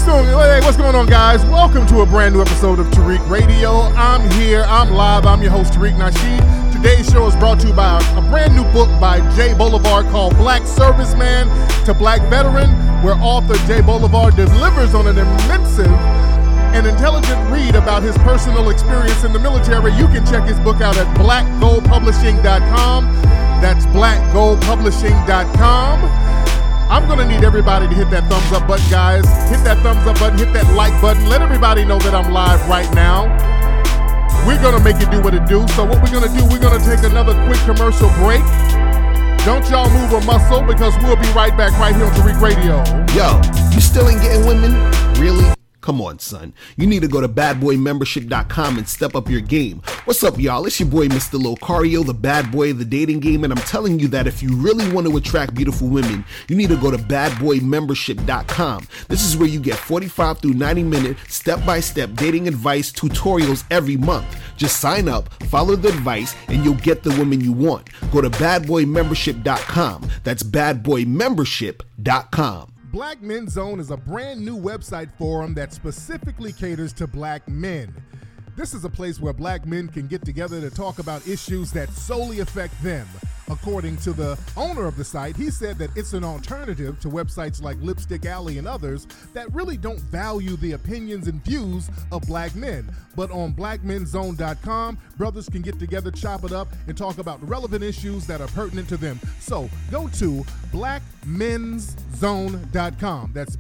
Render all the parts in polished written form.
What's going on, guys? Welcome to a brand new episode of Tariq Radio. I'm here. I'm live. I'm your host, Tariq Nasheed. Today's show is brought to you by a brand new book by Jay Boulevard called Black Serviceman to Black Veteran, where author Jay Boulevard delivers on an immense and intelligent read about his personal experience in the military. You can check his book out at blackgoldpublishing.com. That's blackgoldpublishing.com. I'm going to need everybody to hit that thumbs up button, guys. Hit that thumbs up button, hit that like button. Let everybody know that I'm live right now. We're going to make it do what it do. So what we're going to do, we're going to take another quick commercial break. Don't y'all move a muscle, because we'll be right back right here on Tariq Radio. Yo, you still ain't getting women? Really? Come on, son. You need to go to badboymembership.com and step up your game. What's up, y'all? It's your boy, Mr. Locario, the bad boy of the dating game, and I'm telling you that if you really want to attract beautiful women, you need to go to badboymembership.com. This is where you get 45 through 90-minute step-by-step dating advice tutorials every month. Just sign up, follow the advice, and you'll get the women you want. Go to badboymembership.com. That's badboymembership.com. Black Men's Zone is a brand new website forum that specifically caters to black men. This is a place where black men can get together to talk about issues that solely affect them. According to the owner of the site, he said that it's an alternative to websites like Lipstick Alley and others that really don't value the opinions and views of black men. But on blackmenzone.com, brothers can get together, chop it up, and talk about relevant issues that are pertinent to them. So go to blackmenzone.com. That's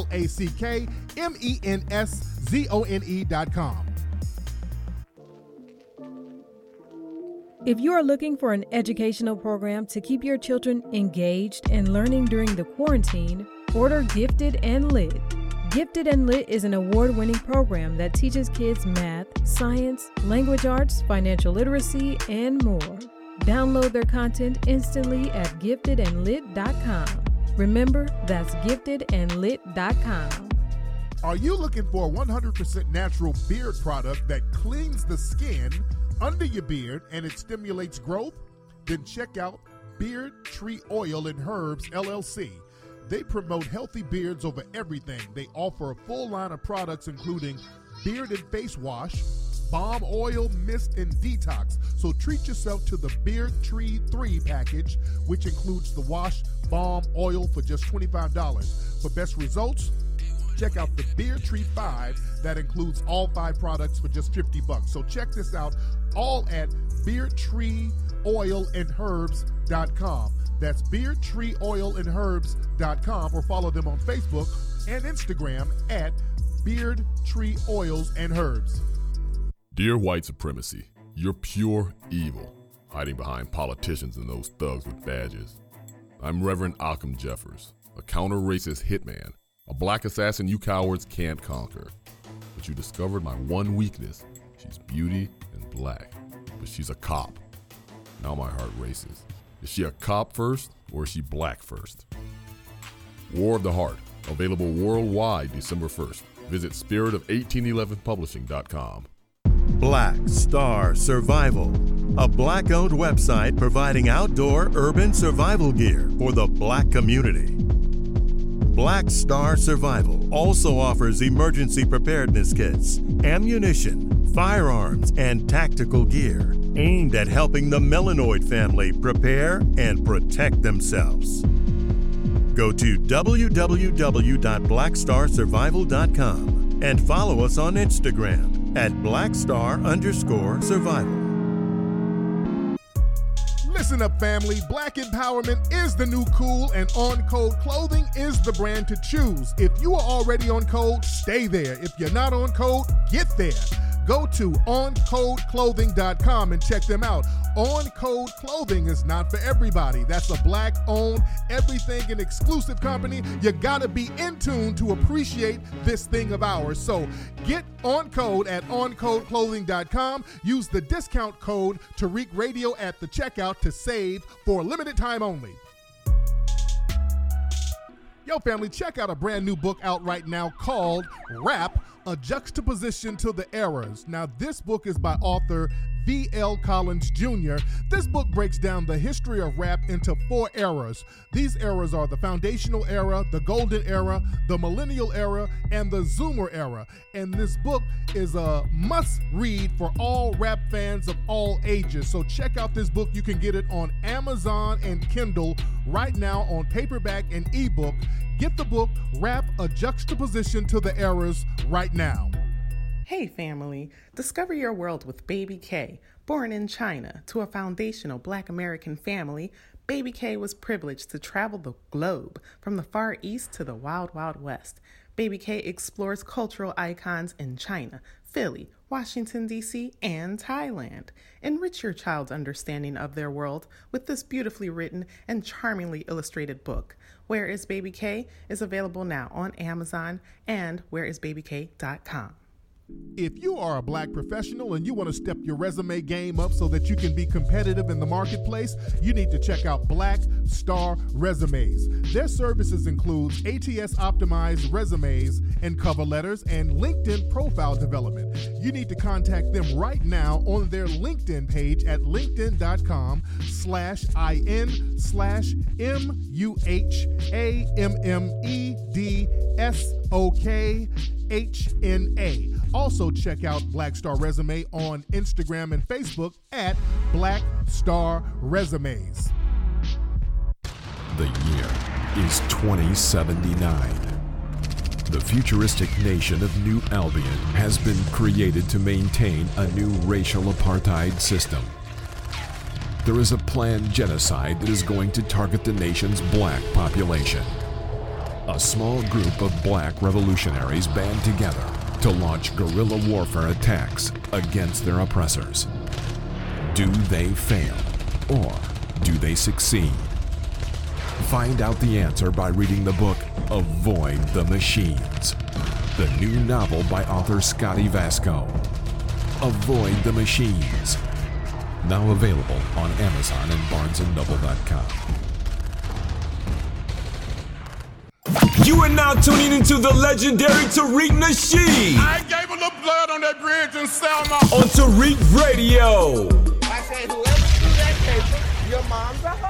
BlackMenZone.com. If you are looking for an educational program to keep your children engaged and learning during the quarantine, order Gifted and Lit. Gifted and Lit is an award-winning program that teaches kids math, science, language arts, financial literacy, and more. Download their content instantly at giftedandlit.com. Remember, that's giftedandlit.com. Are you looking for a 100% natural beard product that cleans the skin under your beard and it stimulates growth? Then check out Beard Tree Oil and Herbs LLC. They promote healthy beards over everything. They offer a full line of products including beard and face wash, balm oil, mist, and detox. So treat yourself to the Beard Tree 3 package, which includes the wash, balm, oil for just $25. For best results, check out the Beard Tree 5 that includes all 5 products for just $50. So check this out, all at beardtreeoilandherbs.com. That's beardtreeoilandherbs.com, or follow them on Facebook and Instagram at Beard Tree Oils and Herbs. Dear white supremacy, you're pure evil, hiding behind politicians and those thugs with badges. I'm Reverend Occam Jeffers, a counter-racist hitman, a black assassin you cowards can't conquer. But you discovered my one weakness. She's beauty and black, but she's a cop. Now my heart races. Is she a cop first, or is she black first? War of the Heart, available worldwide December 1st. Visit spiritofo1811publishing.com. Black Star Survival, a black-owned website providing outdoor urban survival gear for the black community. Black Star Survival also offers emergency preparedness kits, ammunition, firearms, and tactical gear aimed at helping the Melanoid family prepare and protect themselves. Go to www.blackstarsurvival.com and follow us on Instagram at blackstar_survival. Listen up, family. Black empowerment is the new cool, and On Code Clothing is the brand to choose. If you are already on Code, stay there. If you're not on Code, get there. Go to OnCodeClothing.com and check them out. On Code Clothing is not for everybody. That's a black-owned, everything and exclusive company. You gotta be in tune to appreciate this thing of ours. So get on code at OnCodeClothing.com. Use the discount code Tariq Radio at the checkout to save for a limited time only. Yo, family, check out a brand new book out right now called Rap, A Juxtaposition to the Errors. Now, this book is by author V.L. Collins Jr. This book breaks down the history of rap into 4 eras. These eras are the foundational era, the golden era, the millennial era, and the Zoomer era. And this book is a must-read for all rap fans of all ages. So check out this book. You can get it on Amazon and Kindle right now on paperback and ebook. Get the book, Rap: A Juxtaposition to the Eras, right now. Hey family, discover your world with Baby K. Born in China to a foundational Black American family, Baby K was privileged to travel the globe from the Far East to the Wild Wild West. Baby K explores cultural icons in China, Philly, Washington, D.C., and Thailand. Enrich your child's understanding of their world with this beautifully written and charmingly illustrated book. Where is Baby K is available now on Amazon and whereisbabyk.com. If you are a Black professional and you want to step your resume game up so that you can be competitive in the marketplace, you need to check out Black Star Resumes. Their services include ATS optimized resumes and cover letters and LinkedIn profile development. You need to contact them right now on their LinkedIn page at linkedin.com/IN/MUHAMMEDSOKHNA. Also check out Black Star Resume on Instagram and Facebook at Black Star Resumes. The year is 2079. The futuristic nation of New Albion has been created to maintain a new racial apartheid system. There is a planned genocide that is going to target the nation's Black population. A small group of Black revolutionaries band together to launch guerrilla warfare attacks against their oppressors. Do they fail, or do they succeed? Find out the answer by reading the book Avoid the Machines, the new novel by author Scotty Vasco. Avoid the Machines, now available on Amazon and BarnesandNoble.com. You are now tuning into the legendary Tariq Nasheed. I gave a little blood on that bridge in Selma. On Tariq Radio. I said, whoever threw that paper, your mom's a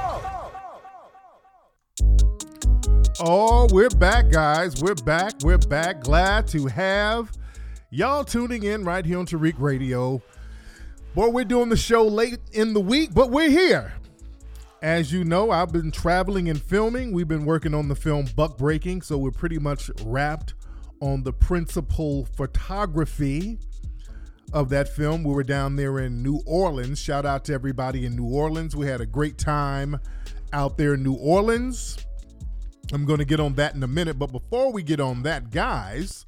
hoe. Oh, we're back, guys. We're back. Glad to have y'all tuning in right here on Tariq Radio. Boy, we're doing the show late in the week, but we're here. As you know, I've been traveling and filming. We've been working on the film Buck Breaking, so we're pretty much wrapped on the principal photography of that film. We were down there in New Orleans. Shout out to everybody in New Orleans. We had a great time out there in New Orleans. I'm going to get on that in a minute, but before we get on that, guys,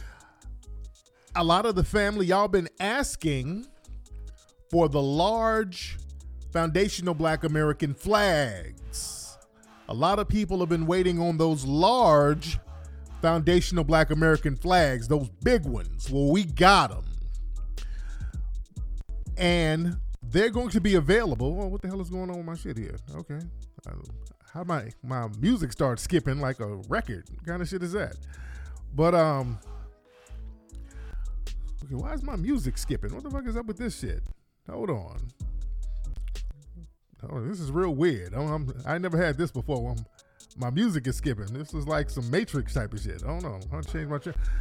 a lot of the family, y'all been asking for the large foundational Black American flags. A lot of people have been waiting on those large foundational Black American flags, those big ones. Well, we got them. And they're going to be available. Oh, what the hell is going on with my shit here? Okay. How my music starts skipping like a record? What kind of shit is that? But, okay, why is my music skipping? What the fuck is up with this shit? Hold on. Oh, this is real weird. I never had this before. My music is skipping. This is like some Matrix type of shit. I don't know. I'll change my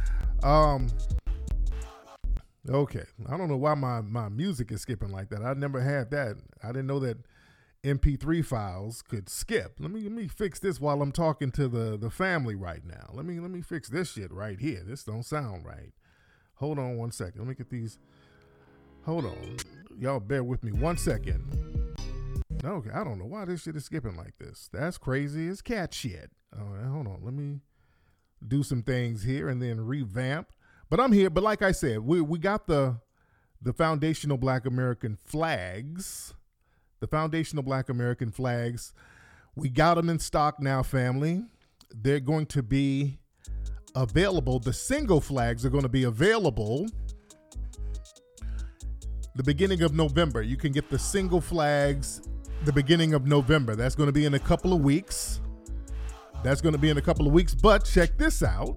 okay. I don't know why my music is skipping like that. I never had that. I didn't know that MP3 files could skip. Let me fix this while I'm talking to the family right now. Let me fix this shit right here. This don't sound right. Hold on one second. Let me get these. Hold on. Y'all bear with me 1 second. Okay, I don't know why this shit is skipping like this. That's crazy as cat shit. All right, hold on. Let me do some things here and then revamp. But I'm here. But like I said, we got the foundational Black American flags. The foundational Black American flags. We got them in stock now, family. They're going to be available. The single flags are going to be available the beginning of November. You can get the single flags the beginning of November. That's going to be in a couple of weeks. But check this out.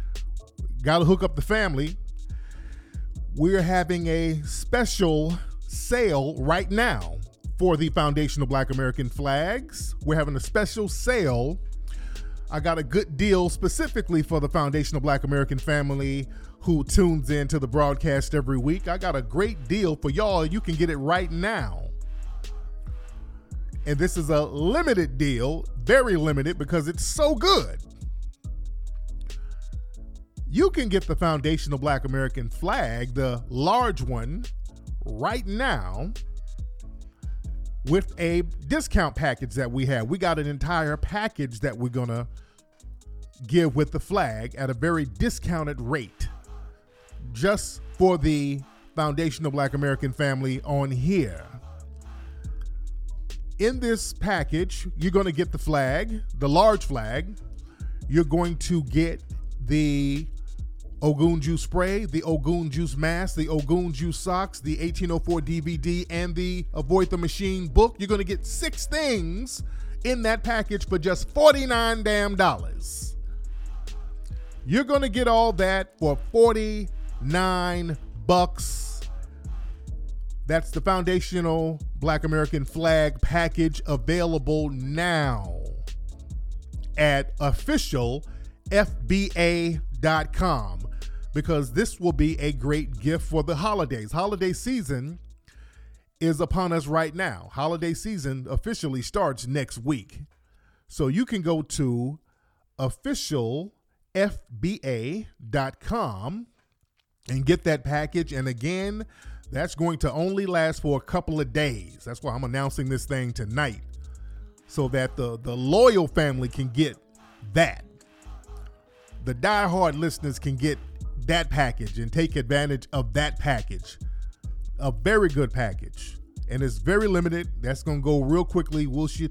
Got to hook up the family. We're having a special sale right now for the Foundational Black American Flags. We're having a special sale. I got a good deal specifically for the Foundational Black American family who tunes in to the broadcast every week. I got a great deal for y'all. You can get it right now. And this is a limited deal, very limited because it's so good. You can get the Foundational Black American Flag, the large one, right now with a discount package that we have. We got an entire package that we're going to give with the flag at a very discounted rate just for the Foundational Black American family on here. In this package, you're going to get the flag, the large flag. You're going to get the Ogun Juice spray, the Ogun Juice mask, the Ogun Juice socks, the 1804 DVD, and the Avoid the Machine book. You're going to get 6 things in that package for just $49 damn. You're going to get all that for $49. That's the Foundational Black American Flag package, available now at officialfba.com, because this will be a great gift for the holidays. Holiday season is upon us right now. Holiday season officially starts next week. So you can go to officialfba.com and get that package. And again, that's going to only last for a couple of days. That's why I'm announcing this thing tonight, so that the loyal family can get that. The diehard listeners can get that package and take advantage of that package. A very good package. And it's very limited. That's going to go real quickly.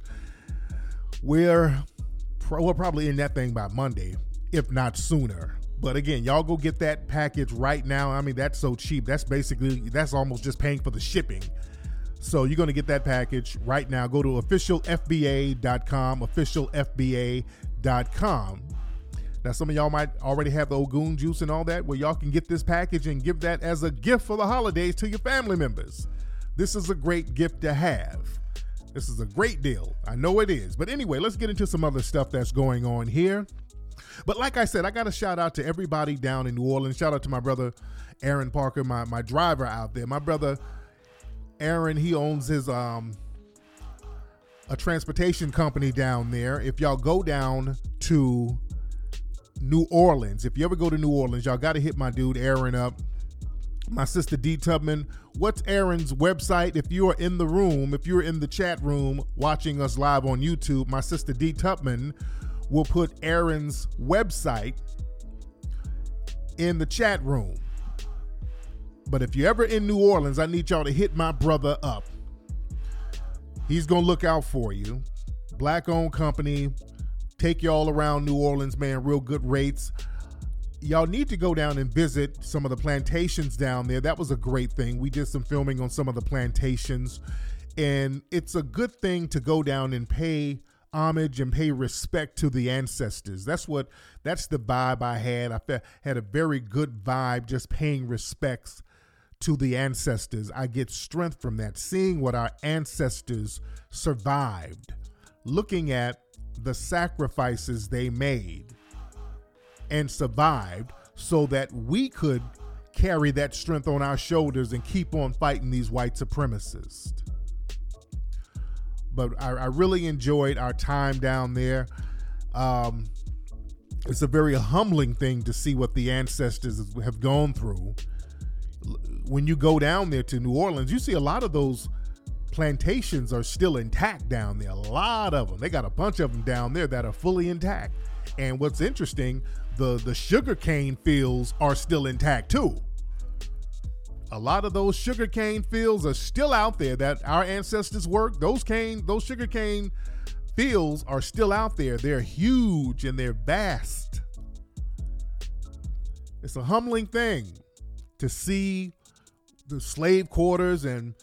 We're probably in that thing by Monday, if not sooner. But again, y'all go get that package right now. I mean, that's so cheap. That's almost just paying for the shipping. So you're going to get that package right now. Go to officialfba.com, officialfba.com. Now, some of y'all might already have the Ogun Juice and all that, where y'all can get this package and give that as a gift for the holidays to your family members. This is a great gift to have. This is a great deal. I know it is. But anyway, let's get into some other stuff that's going on here. But like I said, I got to shout out to everybody down in New Orleans. Shout out to my brother, Aaron Parker, my driver out there. My brother, Aaron, he owns his a transportation company down there. If y'all go down to New Orleans, if you ever go to New Orleans, y'all got to hit my dude Aaron up. My sister D Tubman. What's Aaron's website? If you are in the room, if you're in the chat room watching us live on YouTube, my sister D Tubman will put Aaron's website in the chat room. But if you're ever in New Orleans, I need y'all to hit my brother up. He's going to look out for you. Black-owned company. Take y'all around New Orleans, man. Real good rates. Y'all need to go down and visit some of the plantations down there. That was a great thing. We did some filming on some of the plantations. And it's a good thing to go down and pay homage and pay respect to the ancestors. That's the vibe I had. I had a very good vibe just paying respects to the ancestors. I get strength from that, seeing what our ancestors survived, looking at the sacrifices they made and survived so that we could carry that strength on our shoulders and keep on fighting these white supremacists. But I really enjoyed our time down there. It's a very humbling thing to see what the ancestors have gone through. When you go down there to New Orleans, you see a lot of those plantations are still intact down there. A lot of them. They got a bunch of them down there that are fully intact. And what's interesting, the sugarcane fields are still intact too. A lot of those sugarcane fields are still out there that our ancestors worked. Those sugarcane fields are still out there. They're huge and they're vast. It's a humbling thing to see the slave quarters and,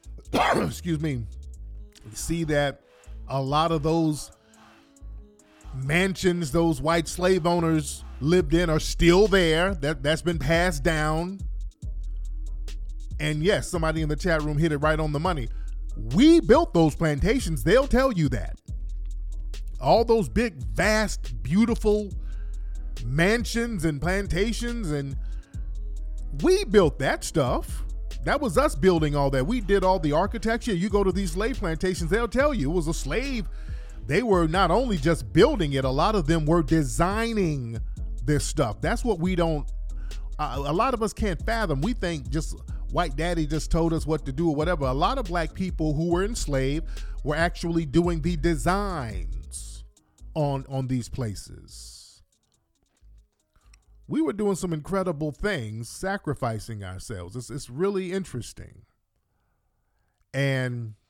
see that a lot of those mansions those white slave owners lived in are still there. That's been passed down. And yes, somebody in the chat room hit it right on the money. We built those plantations. They'll tell you that. All those big, vast, beautiful mansions and plantations, and we built that stuff. That was us building all that. We did all the architecture. You go to these slave plantations, they'll tell you it was a slave. They were not only just building it, a lot of them were designing this stuff. That's what we don't, a lot of us can't fathom. We think just white daddy just told us what to do or whatever. A lot of black people who were enslaved were actually doing the designs on these places. We were doing some incredible things, sacrificing ourselves. It's really interesting. And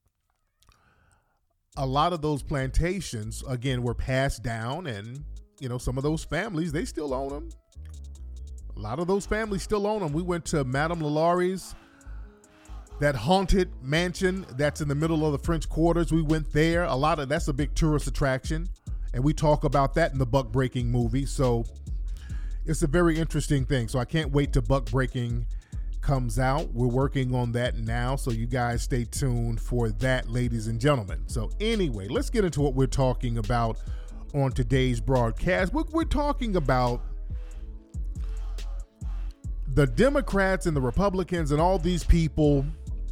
a lot of those plantations, again, were passed down, and, you know, some of those families, they still own them. A lot of those families still own them. We went to Madame Lalaury's, that haunted mansion that's in the middle of the French Quarters. We went there. That's a big tourist attraction, and we talk about that in the Buck Breaking movie. So it's a very interesting thing. So I can't wait till Buck Breaking comes out. We're working on that now, so you guys stay tuned for that, ladies and gentlemen. So anyway, let's get into what we're talking about on today's broadcast. We're talking about the Democrats and the Republicans and all these people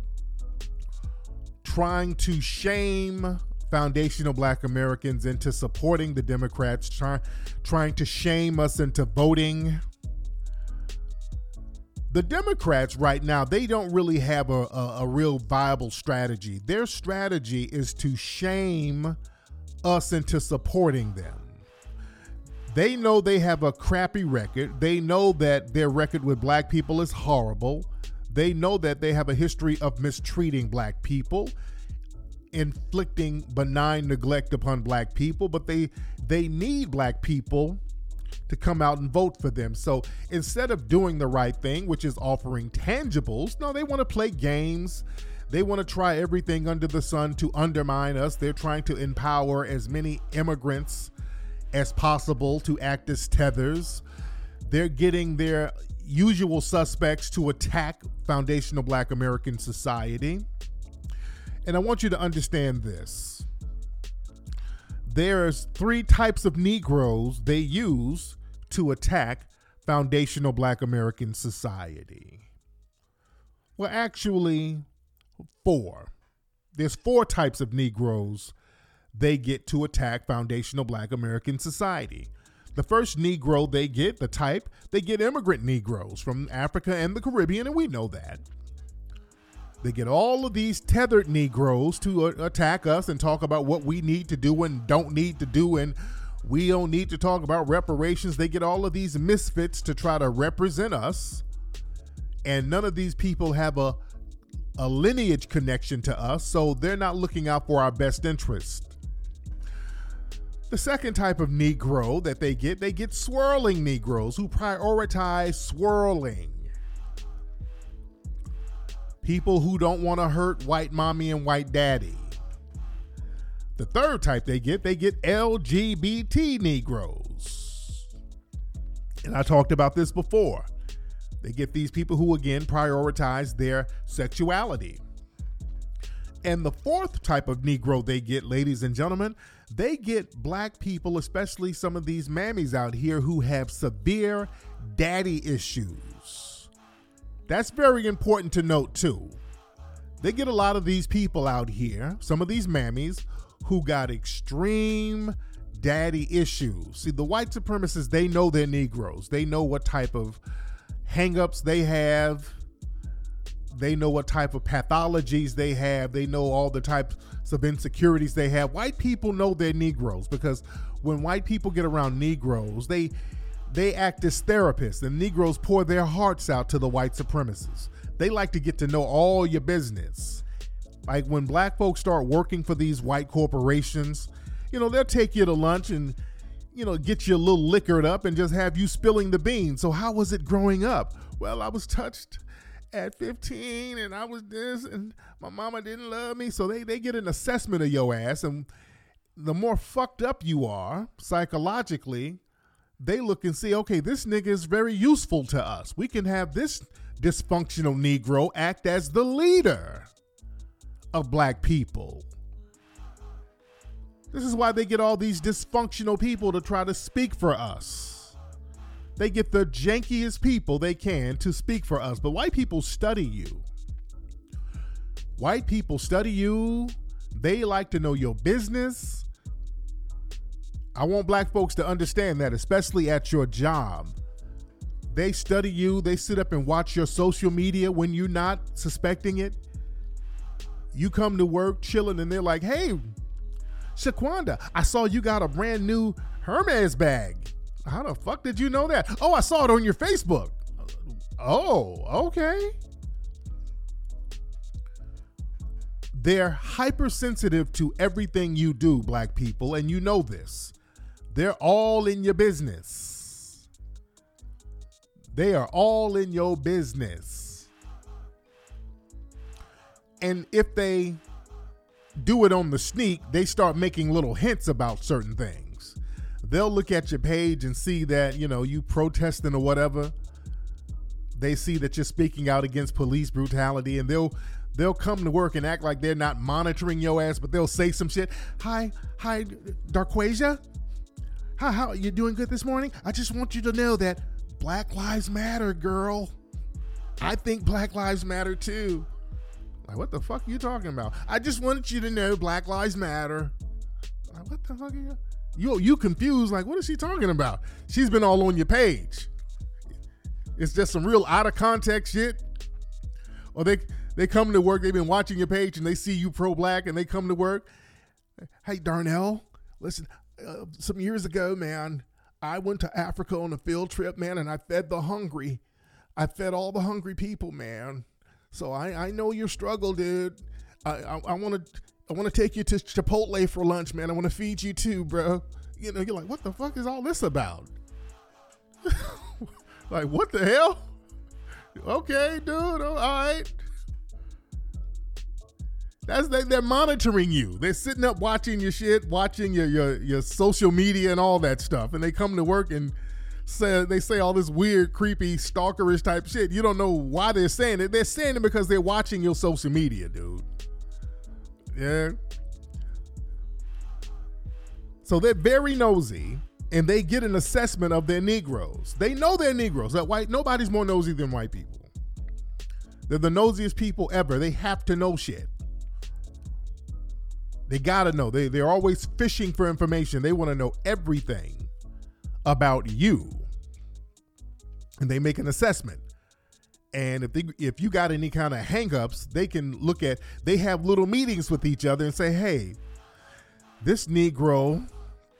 trying to shame foundational black Americans into supporting the Democrats, trying to shame us into voting. The Democrats right now, they don't really have a real viable strategy. Their strategy is to shame us into supporting them. They know they have a crappy record. They know that their record with black people is horrible. They know that they have a history of mistreating black people, inflicting benign neglect upon black people, but they need black people to come out and vote for them. So instead of doing the right thing, which is offering tangibles, no, they want to play games. They want to try everything under the sun to undermine us. They're trying to empower as many immigrants as possible to act as tethers. They're getting their usual suspects to attack foundational black American society. And I want you to understand this. There's 3 types of Negroes they use to attack foundational black American society. Well, actually, 4. There's 4 types of Negroes they get to attack foundational black American society. The first Negro they get immigrant Negroes from Africa and the Caribbean, and we know that. They get all of these tethered Negroes to attack us and talk about what we need to do and don't need to do, and we don't need to talk about reparations. They get all of these misfits to try to represent us, and none of these people have a lineage connection to us, so they're not looking out for our best interest. The second type of Negro that they get swirling Negroes who prioritize swirling. People who don't want to hurt white mommy and white daddy. The third type they get LGBT Negroes. And I talked about this before. They get these people who, again, prioritize their sexuality. And the fourth type of Negro they get, ladies and gentlemen, they get black people, especially some of these mammies out here who have severe daddy issues. That's very important to note too. They get a lot of these people out here, some of these mammies, who got extreme daddy issues. See, the white supremacists, they know they're Negroes. They know what type of hang-ups they have. They know what type of pathologies they have. They know all the types of insecurities they have. White people know they're Negroes because when white people get around Negroes, they act as therapists, and Negroes pour their hearts out to the white supremacists. They like to get to know all your business. Like when black folks start working for these white corporations, they'll take you to lunch and, get you a little liquored up and just have you spilling the beans. So how was it growing up? Well, I was touched at 15 and I was this and my mama didn't love me. So they get an assessment of your ass, and the more fucked up you are psychologically, they look and see, okay, this nigga is very useful to us. We can have this dysfunctional Negro act as the leader of black people. This is why they get all these dysfunctional people to try to speak for us. They get the jankiest people they can to speak for us. But white people study you. White people study you. They like to know your business. I want black folks to understand that, especially at your job. They study you. They sit up and watch your social media when you're not suspecting it. You come to work chilling and they're like, hey, Shaquanda, I saw you got a brand new Hermes bag. How the fuck did you know that? Oh, I saw it on your Facebook. Oh, okay. They're hypersensitive to everything you do, black people, and you know this. They're all in your business. They are all in your business. And if they do it on the sneak, they start making little hints about certain things. They'll look at your page and see that, you protesting or whatever. They see that you're speaking out against police brutality, and they'll come to work and act like they're not monitoring your ass, but they'll say some shit. Hi, Darquasia. How you doing good this morning? I just want you to know that Black Lives Matter, girl. I think Black Lives Matter too. Like, what the fuck are you talking about? I just wanted you to know Black Lives Matter. Like, what the fuck are you confused? Like, what is she talking about? She's been all on your page. It's just some real out of context shit. Or they come to work, they've been watching your page and they see you pro-black and they come to work. Hey, Darnell, listen, some years ago, man, I went to Africa on a field trip, man, and I fed the hungry. I fed all the hungry people, man. So I know your struggle, dude. I want to take you to Chipotle for lunch, man. I want to feed you too, bro. You're like, what the fuck is all this about? Like, what the hell? Okay, dude. All right. They're monitoring you. They're sitting up watching your shit, watching your social media and all that stuff. And they come to work and they say all this weird, creepy, stalkerish type shit. You don't know why they're saying it. They're saying it because they're watching your social media, dude. Yeah. So they're very nosy, and they get an assessment of their Negroes. They know they're Negroes. Nobody's more nosy than white people. They're the nosiest people ever. They have to know shit. They gotta know. They're always fishing for information. They want to know everything about you. And they make an assessment. And if you got any kind of hangups, they have little meetings with each other and say, hey, this Negro,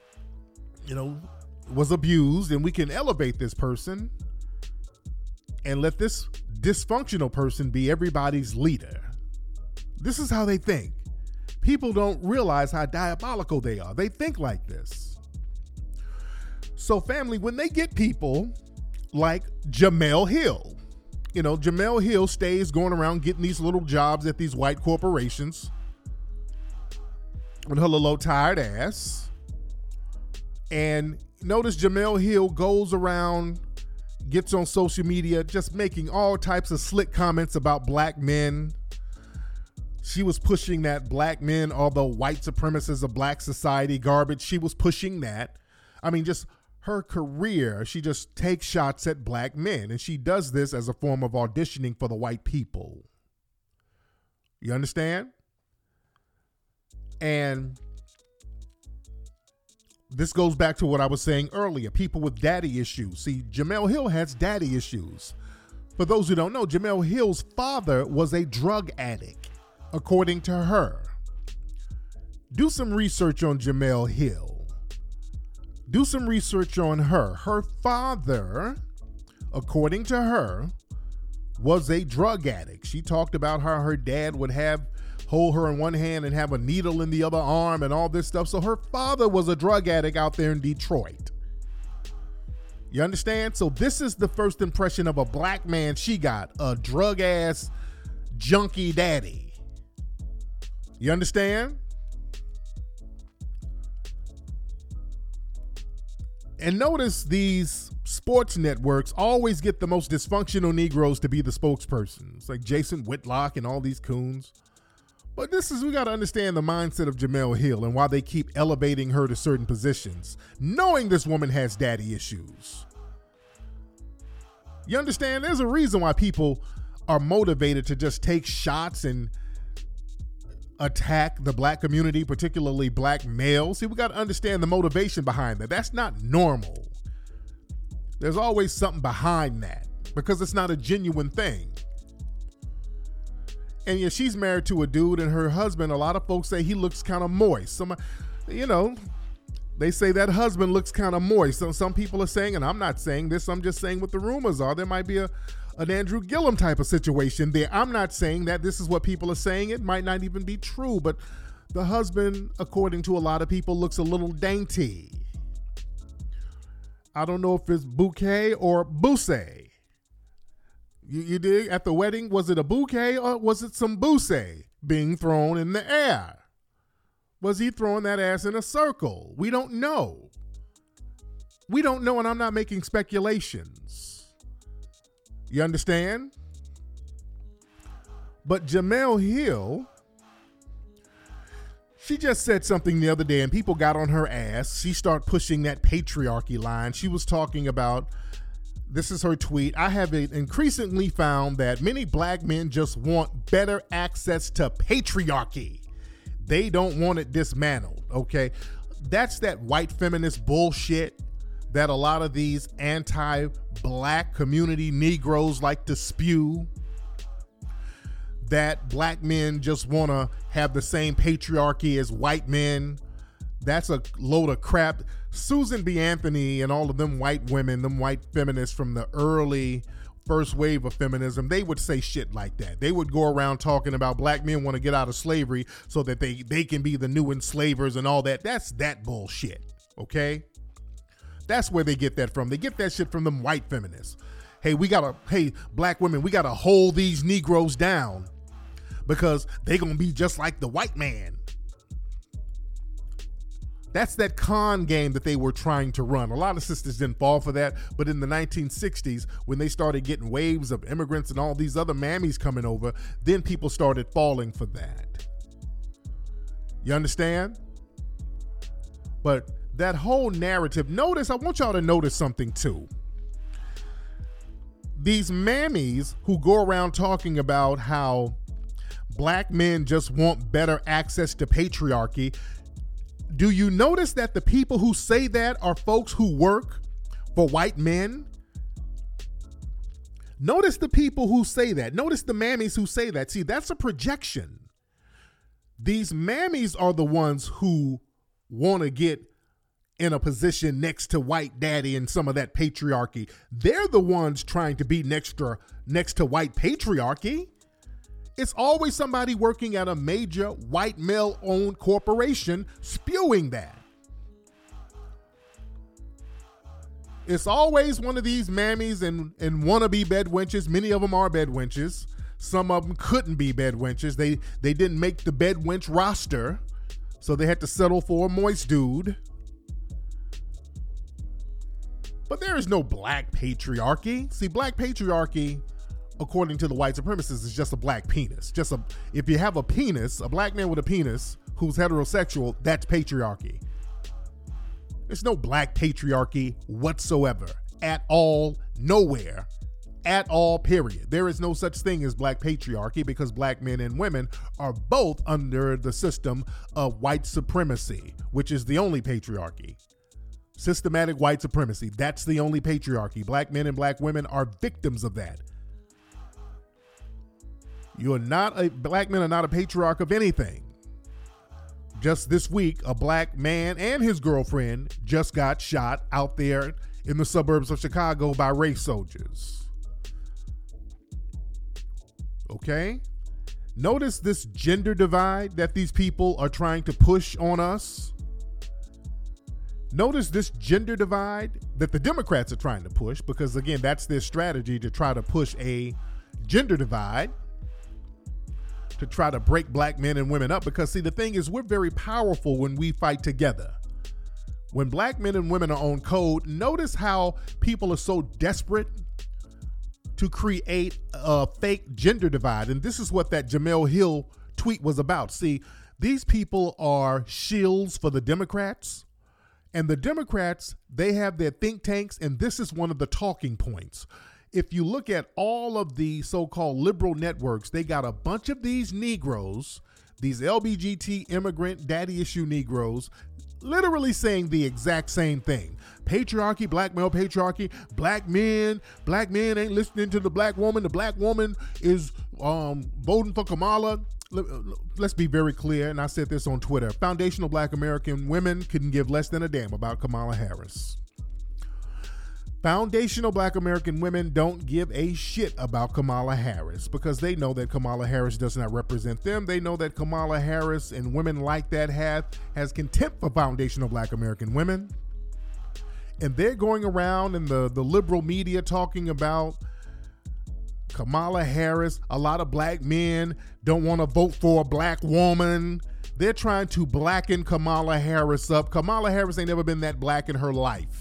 was abused, and we can elevate this person and let this dysfunctional person be everybody's leader. This is how they think. People don't realize how diabolical they are. They think like this. So family, when they get people like Jemele Hill, Jemele Hill stays going around getting these little jobs at these white corporations with her little old tired ass. And notice Jemele Hill goes around, gets on social media, just making all types of slick comments about black men. She was pushing that black men are the white supremacists of black society garbage. She was pushing that. I mean, just her career, she just takes shots at black men. And she does this as a form of auditioning for the white people. You understand? And this goes back to what I was saying earlier. People with daddy issues. See, Jemele Hill has daddy issues. For those who don't know, Jemele Hill's father was a drug addict, according to her. Do some research on Jemele Hill. Do some research on her. Her father, according to her, was a drug addict. She talked about how her dad would hold her in one hand and have a needle in the other arm and all this stuff. So her father was a drug addict out there in Detroit. You understand? So this is the first impression of a black man she got, a drug ass junkie daddy. You understand? And notice these sports networks always get the most dysfunctional Negroes to be the spokespersons, like Jason Whitlock and all these coons. But we got to understand the mindset of Jemele Hill and why they keep elevating her to certain positions, knowing this woman has daddy issues. You understand? There's a reason why people are motivated to just take shots and attack the black community, particularly black males. See, we got to understand the motivation behind that. That's not normal. There's always something behind that because it's not a genuine thing. And yeah, she's married to a dude, and her husband, a lot of folks say he looks kind of moist. They say that husband looks kind of moist. Some people are saying, and I'm not saying this, I'm just saying what the rumors are. There might be an Andrew Gillum type of situation there. I'm not saying that. This is what people are saying. It might not even be true, but the husband, according to a lot of people, looks a little dainty. I don't know if it's bouquet or boussé. You dig? At the wedding, was it a bouquet or was it some boussé being thrown in the air? Was he throwing that ass in a circle? We don't know. We don't know, and I'm not making speculations. You understand? But Jemele Hill, she just said something the other day, and people got on her ass. She started pushing that patriarchy line. She was talking about, this is her tweet, I have increasingly found that many black men just want better access to patriarchy. They don't want it dismantled, okay? That's that white feminist bullshit that a lot of these anti-black community Negroes like to spew. That black men just want to have the same patriarchy as white men. That's a load of crap. Susan B. Anthony and all of them white women, them white feminists from the early first wave of feminism, they would say shit like that. They would go around talking about black men want to get out of slavery so that they can be the new enslavers and all that. That's that bullshit, okay? That's where they get that from. They get that shit from them white feminists. Hey, black women, we got to hold these Negroes down because they going to be just like the white man. That's that con game that they were trying to run. A lot of sisters didn't fall for that, but in the 1960s, when they started getting waves of immigrants and all these other mammies coming over, then people started falling for that. You understand? But that whole narrative, I want y'all to notice something too. These mammies who go around talking about how black men just want better access to patriarchy, do you notice that the people who say that are folks who work for white men? Notice the people who say that. Notice the mammies who say that. See, that's a projection. These mammies are the ones who want to get in a position next to white daddy and some of that patriarchy. They're the ones trying to be next to white patriarchy. It's always somebody working at a major white male-owned corporation spewing that. It's always one of these mammies and wannabe bedwenches. Many of them are bedwenches. Some of them couldn't be bedwenches. They didn't make the bedwench roster, so they had to settle for a moist dude. But there is no black patriarchy. See, black patriarchy, according to the white supremacists, is just a black penis. If you have a penis, a black man with a penis who's heterosexual, that's patriarchy. There's no black patriarchy whatsoever, at all, nowhere, at all, period. There is no such thing as black patriarchy because black men and women are both under the system of white supremacy, which is the only patriarchy. Systematic white supremacy, that's the only patriarchy. Black men and black women are victims of that. Black men are not a patriarch of anything. Just this week, a black man and his girlfriend just got shot out there in the suburbs of Chicago by race soldiers. Okay? Notice this gender divide that these people are trying to push on us. Notice this gender divide that the Democrats are trying to push, because again, that's their strategy, to try to push a gender divide, to try to break black men and women up. Because see, the thing is, we're very powerful when we fight together. When black men and women are on code, notice how people are so desperate to create a fake gender divide. And this is what that Jamel Hill tweet was about. See, these people are shills for the Democrats. And the Democrats, they have their think tanks, and this is one of the talking points. If you look at all of the so-called liberal networks, they got a bunch of these Negroes, these LBGT immigrant daddy issue Negroes, literally saying the exact same thing. Patriarchy, black male patriarchy, black men ain't listening to the black woman. The black woman is voting for Kamala. Let's be very clear, and I said this on Twitter. Foundational black American women couldn't give less than a damn about Kamala Harris. Foundational black American women don't give a shit about Kamala Harris because they know that Kamala Harris does not represent them. They know that Kamala Harris and women like that has contempt for foundational black American women. And they're going around in the liberal media talking about Kamala Harris. A lot of black men don't want to vote for a black woman. They're trying to blacken Kamala Harris up. Kamala Harris ain't never been that black in her life.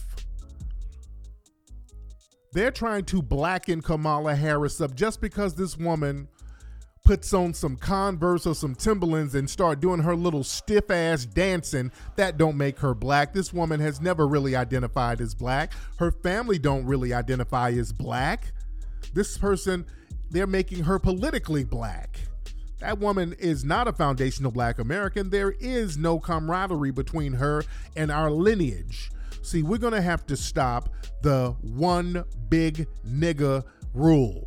They're trying to blacken Kamala Harris up just because this woman puts on some Converse or some Timberlands and start doing her little stiff ass dancing. That don't make her black. This woman has never really identified as black. Her family don't really identify as black. This person, they're making her politically black. That woman is not a foundational black American. There is no camaraderie between her and our lineage. See, we're going to have to stop the one big nigga rule.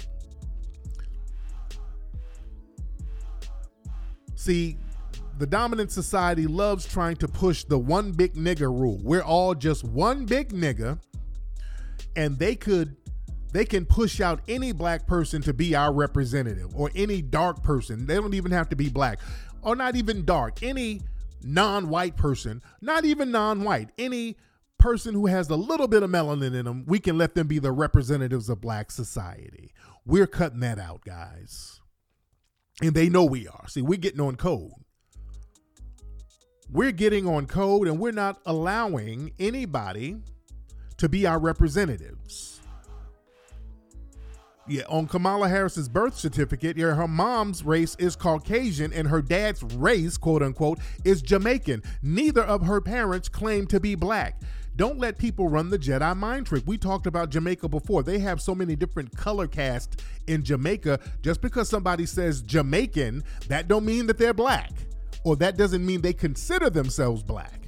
See, the dominant society loves trying to push the one big nigga rule. We're all just one big nigga, and they can push out any black person to be our representative, or any dark person. They don't even have to be black, or not even dark. Any non-white person, not even non-white, any person who has a little bit of melanin in them, we can let them be the representatives of black society. We're cutting that out, guys. And they know we are. See, we're getting on code. We're getting on code, and we're not allowing anybody to be our representatives. Yeah, on Kamala Harris's birth certificate, her mom's race is Caucasian and her dad's race, quote unquote, is Jamaican. Neither of her parents claim to be black. Don't let people run the Jedi mind trick. We talked about Jamaica before. They have so many different color casts in Jamaica. Just because somebody says Jamaican, that don't mean that they're black, or that doesn't mean they consider themselves black.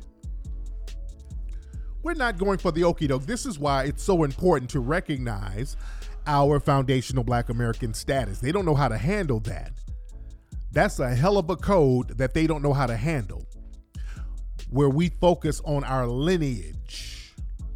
We're not going for the okie doke. This is why it's so important to recognize our foundational black American status. They don't know how to handle that. That's a hell of a code that they don't know how to handle, where we focus on our lineage.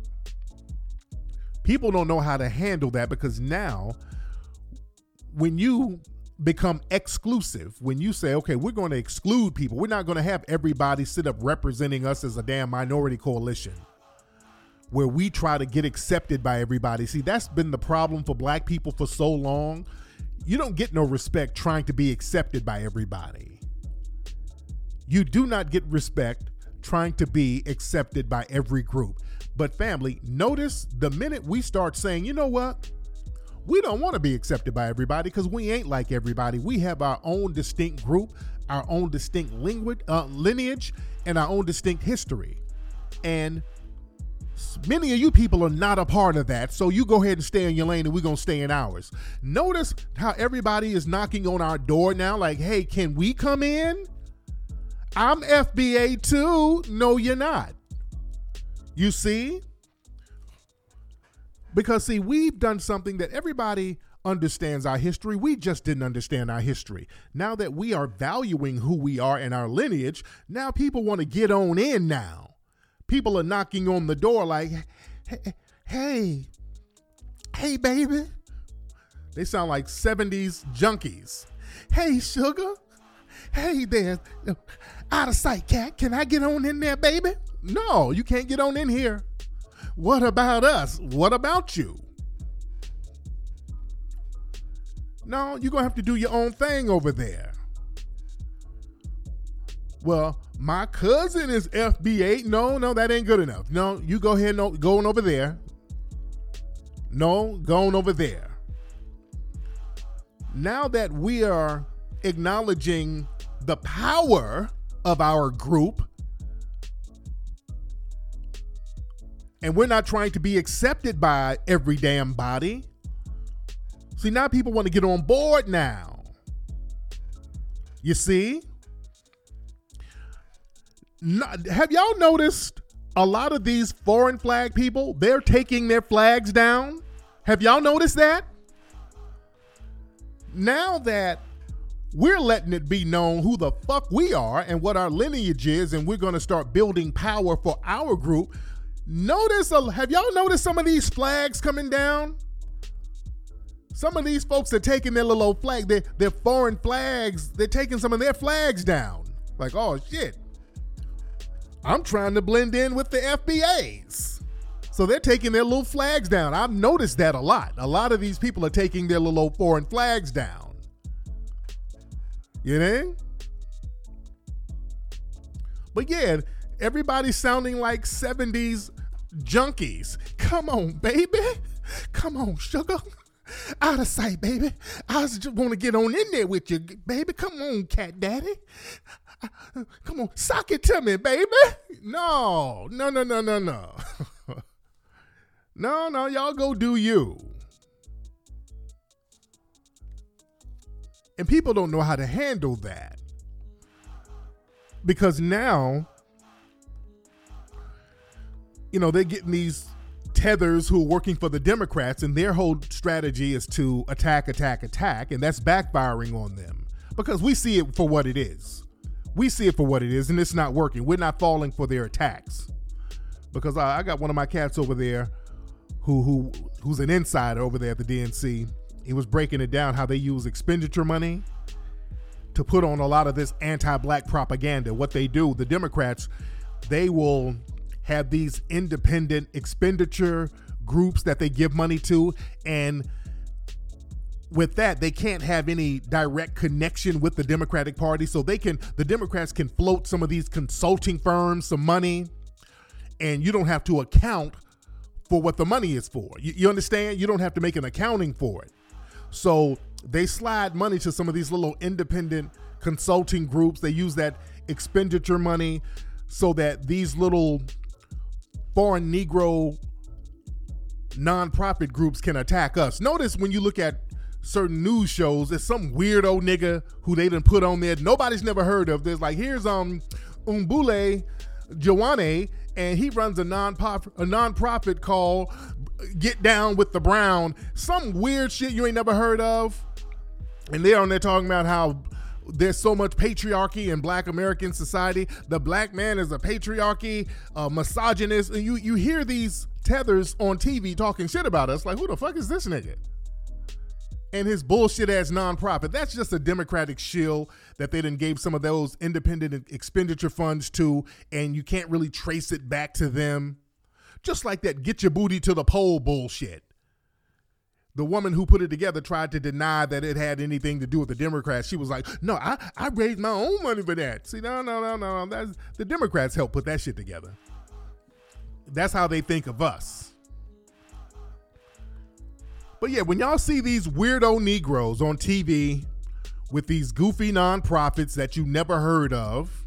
People don't know how to handle that, because now when you become exclusive, when you say, okay, we're going to exclude people, we're not going to have everybody sit up representing us as a damn minority coalition where we try to get accepted by everybody. See, that's been the problem for black people for so long. You don't get no respect trying to be accepted by everybody. You do not get respect trying to be accepted by every group. But family, notice the minute we start saying, you know what? We don't want to be accepted by everybody because we ain't like everybody. We have our own distinct group, our own distinct lineage, and our own distinct history. And many of you people are not a part of that. So you go ahead and stay in your lane and we're going to stay in ours. Notice how everybody is knocking on our door now like, hey, can we come in? I'm FBA too. No, you're not. You see? Because see, we've done something that everybody understands our history. We just didn't understand our history. Now that we are valuing who we are and our lineage, now people want to get on in now. People are knocking on the door like, hey, baby. They sound like 70s junkies. Hey, sugar. Hey there. Out of sight, cat. Can I get on in there, baby? No, you can't get on in here. What about us? What about you? No, you're going to have to do your own thing over there. Well, My cousin is FB8. No, that ain't good enough. No, you go ahead, going over there. No, going over there. Now that we are acknowledging the power of our group, and we're not trying to be accepted by every damn body. See, now people want to get on board now. You see? Have y'all noticed a lot of these foreign flag people, they're taking their flags down? Have y'all noticed that? Now that we're letting it be known who the fuck we are and what our lineage is, and we're going to start building power for our group, have y'all noticed some of these flags coming down? Some of these folks are taking their little old flag, their foreign flags, they're taking some of their flags down. Like, oh shit, I'm trying to blend in with the FBAs. So they're taking their little flags down. I've noticed that a lot. A lot of these people are taking their little old foreign flags down. You know? But yeah, everybody's sounding like 70s junkies. Come on, baby. Come on, sugar. Out of sight, baby. I just want to get on in there with you, baby. Come on, cat daddy. Come on, sock it to me, baby. No. No, y'all go do you. And people don't know how to handle that. Because now, they're getting these tethers who are working for the Democrats, and their whole strategy is to attack, and that's backfiring on them. Because we see it for what it is. We see it for what it is, and it's not working. We're not falling for their attacks. Because I got one of my cats over there who's an insider over there at the DNC. He was breaking it down how they use expenditure money to put on a lot of this anti-black propaganda. What they do, the Democrats, they will have these independent expenditure groups that they give money to, and with that, they can't have any direct connection with the Democratic Party. So the Democrats can float some of these consulting firms some money, and you don't have to account for what the money is for. You understand? You don't have to make an accounting for it. So they slide money to some of these little independent consulting groups. They use that expenditure money so that these little foreign Negro nonprofit groups can attack us. Notice when you look at certain news shows, there's some weirdo nigga who they done put on there nobody's never heard of. There's like, here's Umbule Jowane, and he runs a nonprofit called Get Down with the Brown. Some weird shit you ain't never heard of. And they're on there talking about how there's so much patriarchy in Black American society. The black man is a patriarchy, misogynist. And you hear these tethers on TV talking shit about us. Like, who the fuck is this nigga? And his bullshit ass nonprofit. That's just a Democratic shill that they done gave some of those independent expenditure funds to, and you can't really trace it back to them. Just like that get your booty to the poll bullshit. The woman who put it together tried to deny that it had anything to do with the Democrats. She was like, no, I raised my own money for that. See, no. That's, the Democrats helped put that shit together. That's how they think of us. But yeah, when y'all see these weirdo Negroes on TV with these goofy nonprofits that you never heard of,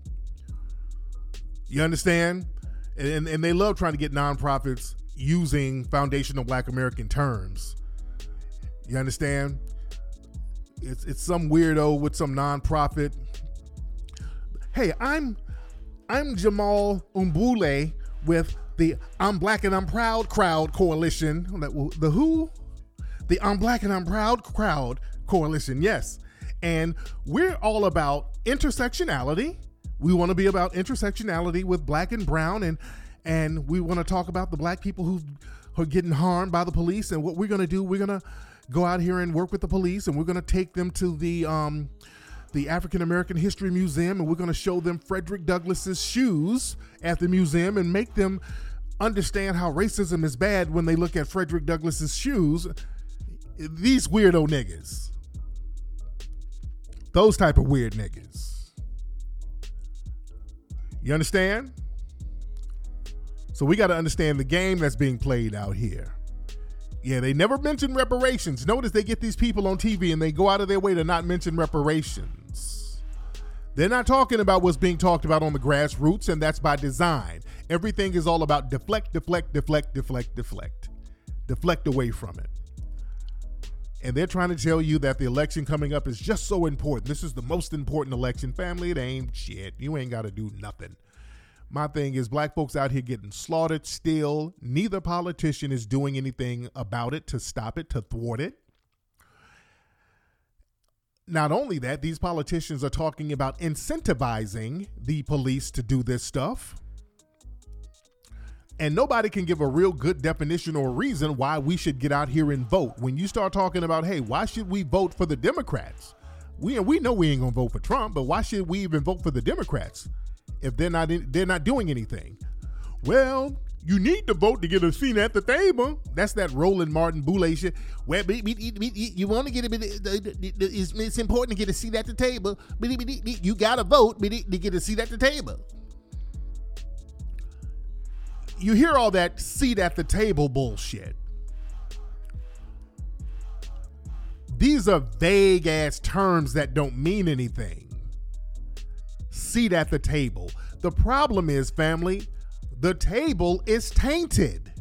you understand? And they love trying to get nonprofits using foundational Black American terms. You understand? It's some weirdo with some nonprofit. Hey, I'm Jamal Umbule with the I'm Black and I'm Proud Crowd Coalition. The who? The I'm Black and I'm Proud Crowd Coalition, yes. And we're all about intersectionality. We want to be about intersectionality with Black and brown, and we want to talk about the Black people who are getting harmed by the police. And what we're going to do, we're going to go out here and work with the police, and we're going to take them to the African American History Museum, and we're going to show them Frederick Douglass's shoes at the museum and make them understand how racism is bad when they look at Frederick Douglass's shoes. These weirdo niggas. Those type of weird niggas. You understand? So we got to understand the game that's being played out here. Yeah, they never mention reparations. Notice they get these people on TV and they go out of their way to not mention reparations. They're not talking about what's being talked about on the grassroots, and that's by design. Everything is all about deflect, deflect, deflect, deflect, deflect. Deflect away from it. And they're trying to tell you that the election coming up is just so important. This is the most important election. Family, it ain't shit. You ain't got to do nothing. My thing is black folks out here getting slaughtered still. Neither politician is doing anything about it to stop it, to thwart it. Not only that, these politicians are talking about incentivizing the police to do this stuff. And nobody can give a real good definition or reason why we should get out here and vote. When you start talking about, hey, why should we vote for the Democrats? We know we ain't gonna vote for Trump, but why should we even vote for the Democrats if they're not doing anything? Well, you need to vote to get a seat at the table. That's that Roland Martin Boulay shit. Well, you want to get it's important to get a seat at the table. You gotta vote to get a seat at the table. You hear all that seat at the table bullshit. These are vague ass terms that don't mean anything. Seat at the table. The problem is, family, the table is tainted.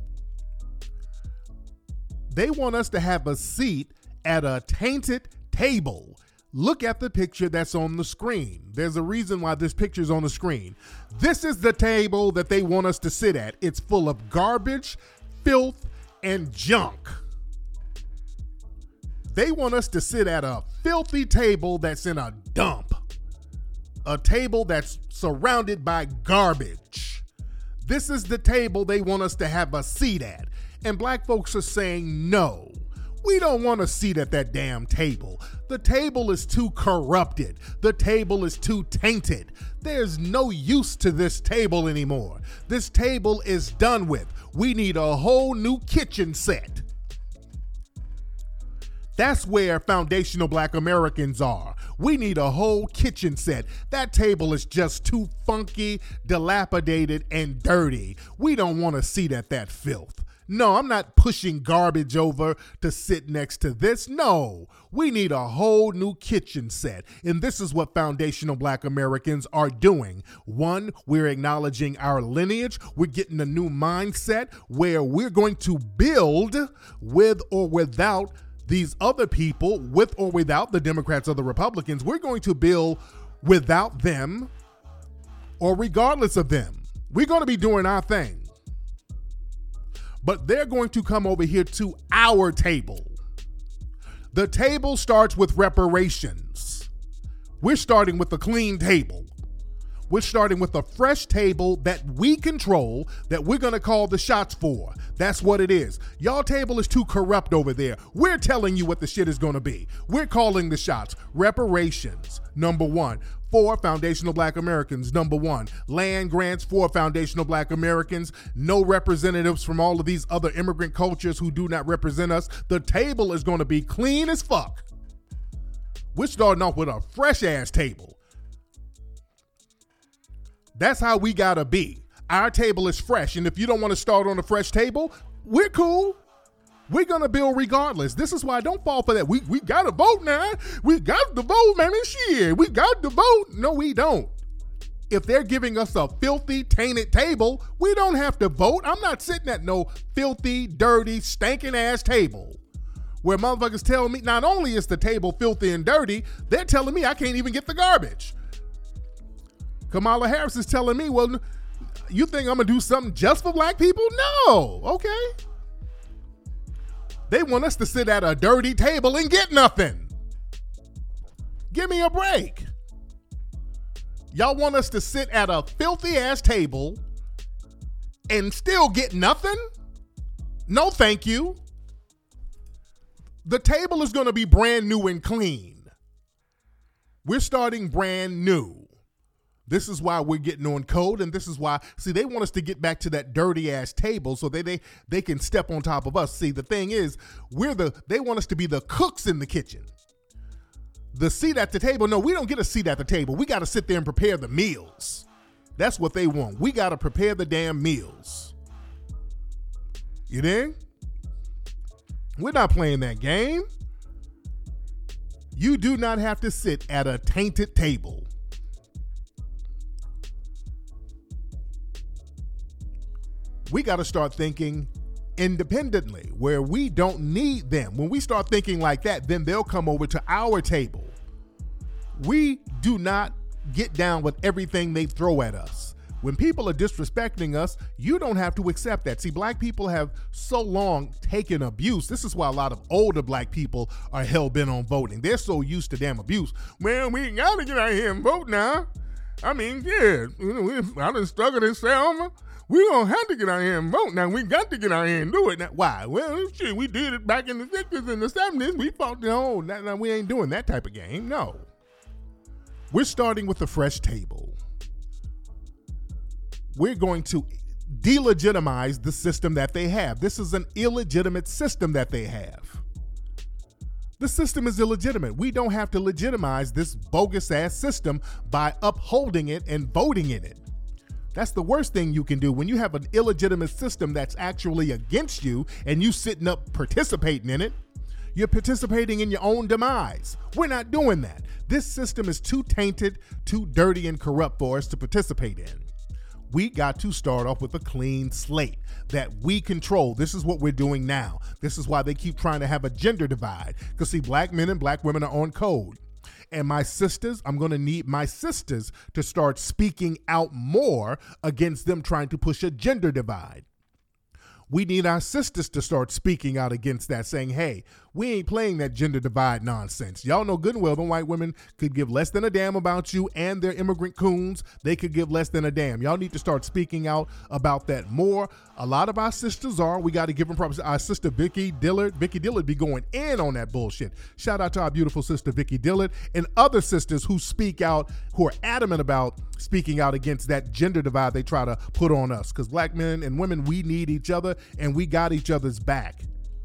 They want us to have a seat at a tainted table. Look at the picture that's on the screen. There's a reason why this picture's on the screen. This is the table that they want us to sit at. It's full of garbage, filth, and junk. They want us to sit at a filthy table that's in a dump. A table that's surrounded by garbage. This is the table they want us to have a seat at. And black folks are saying no. We don't want a seat at that damn table. The table is too corrupted. The table is too tainted. There's no use to this table anymore. This table is done with. We need a whole new kitchen set. That's where foundational black Americans are. We need a whole kitchen set. That table is just too funky, dilapidated, and dirty. We don't want a seat at that filth. No, I'm not pushing garbage over to sit next to this. No, we need a whole new kitchen set. And this is what foundational black Americans are doing. One, we're acknowledging our lineage. We're getting a new mindset where we're going to build with or without these other people, with or without the Democrats or the Republicans. We're going to build without them or regardless of them. We're going to be doing our thing. But they're going to come over here to our table. The table starts with reparations. We're starting with a clean table. We're starting with a fresh table that we control, that we're going to call the shots for. That's what it is. Y'all table is too corrupt over there. We're telling you what the shit is going to be. We're calling the shots. Reparations, number one. For foundational black Americans, number one. Land grants for foundational black Americans. No representatives from all of these other immigrant cultures who do not represent us. The table is going to be clean as fuck. We're starting off with a fresh ass table. That's how we gotta be. Our table is fresh, and if you don't want to start on a fresh table, we're cool. We're gonna build regardless. This is why don't fall for that. We gotta vote now. We got to vote, man. Shit, we got to vote. No, we don't. If they're giving us a filthy, tainted table, we don't have to vote. I'm not sitting at no filthy, dirty, stinking ass table where motherfuckers tell me not only is the table filthy and dirty, they're telling me I can't even get the garbage. Kamala Harris is telling me, well, you think I'm gonna do something just for black people? No, okay. They want us to sit at a dirty table and get nothing. Give me a break. Y'all want us to sit at a filthy ass table and still get nothing? No, thank you. The table is gonna be brand new and clean. We're starting brand new. This is why we're getting on code, and this is why, see, they want us to get back to that dirty ass table so they can step on top of us. See, the thing is, they want us to be the cooks in the kitchen. The seat at the table, no, we don't get a seat at the table. We got to sit there and prepare the meals. That's what they want. We got to prepare the damn meals. You dig? We're not playing that game. You do not have to sit at a tainted table. We got to start thinking independently, where we don't need them. When we start thinking like that, then they'll come over to our table. We do not get down with everything they throw at us. When people are disrespecting us, you don't have to accept that. See, black people have so long taken abuse. This is why a lot of older black people are hell-bent on voting. They're so used to damn abuse. Well, we got to get out here and vote now. I mean, yeah, I done struggled in Selma. We don't have to get out here and vote now. We got to get out here and do it. Now, why? Well, shit, we did it back in the 60s and the 70s. We fought the whole, now we ain't doing that type of game. No. We're starting with a fresh table. We're going to delegitimize the system that they have. This is an illegitimate system that they have. The system is illegitimate. We don't have to legitimize this bogus ass system by upholding it and voting in it. That's the worst thing you can do when you have an illegitimate system that's actually against you and you sitting up participating in it. You're participating in your own demise. We're not doing that. This system is too tainted, too dirty and corrupt for us to participate in. We got to start off with a clean slate that we control. This is what we're doing now. This is why they keep trying to have a gender divide. Because see, black men and black women are on code. And my sisters, I'm going to need my sisters to start speaking out more against them trying to push a gender divide. We need our sisters to start speaking out against that, saying, hey, we ain't playing that gender divide nonsense. Y'all know good and well the white women could give less than a damn about you and their immigrant coons. They could give less than a damn. Y'all need to start speaking out about that more. A lot of our sisters are. We got to give them props. Our sister Vicky Dillard be going in on that bullshit. Shout out to our beautiful sister Vicky Dillard and other sisters who speak out, who are adamant about speaking out against that gender divide they try to put on us. Because black men and women, we need each other and we got each other's back.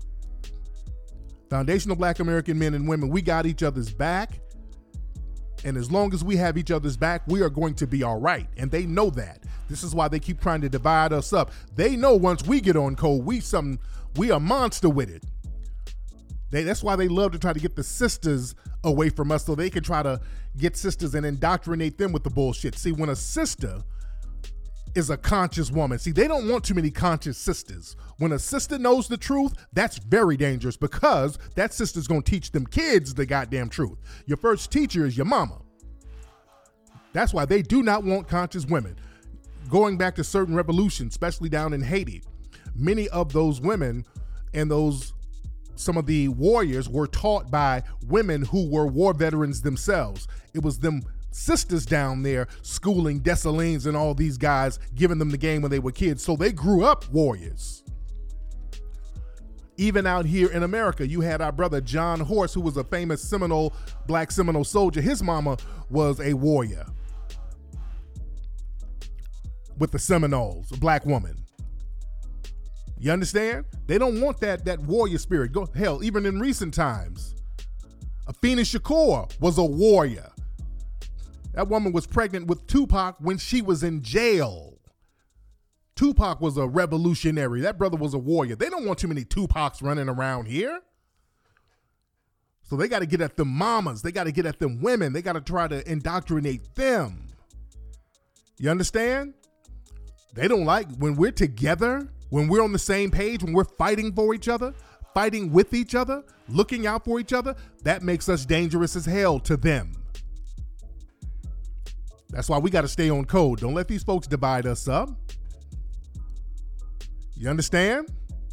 Foundational black American men and women, we got each other's back. And as long as we have each other's back, we are going to be all right. And they know that. This is why they keep trying to divide us up. They know once we get on code, we a monster with it. That's why they love to try to get the sisters away from us so they can try to get sisters and indoctrinate them with the bullshit. See, when a sister is a conscious woman, see, they don't want too many conscious sisters. When a sister knows the truth, that's very dangerous because that sister's gonna teach them kids the goddamn truth. Your first teacher is your mama. That's why they do not want conscious women. Going back to certain revolutions, especially down in Haiti, many of those women and some of the warriors were taught by women who were war veterans themselves. It was them sisters down there schooling Dessalines and all these guys, giving them the game when they were kids. So they grew up warriors. Even out here in America, you had our brother John Horse, who was a famous black Seminole soldier. His mama was a warrior with the Seminoles, a black woman. You understand? They don't want that warrior spirit. Hell, even in recent times, Afeni Shakur was a warrior. That woman was pregnant with Tupac when she was in jail. Tupac was a revolutionary. That brother was a warrior. They don't want too many Tupacs running around here. So they got to get at them mamas. They got to get at them women. They got to try to indoctrinate them. You understand? They don't like when we're together, when we're on the same page, when we're fighting for each other, fighting with each other, looking out for each other. That makes us dangerous as hell to them. That's why we got to stay on code. Don't let these folks divide us up. You understand?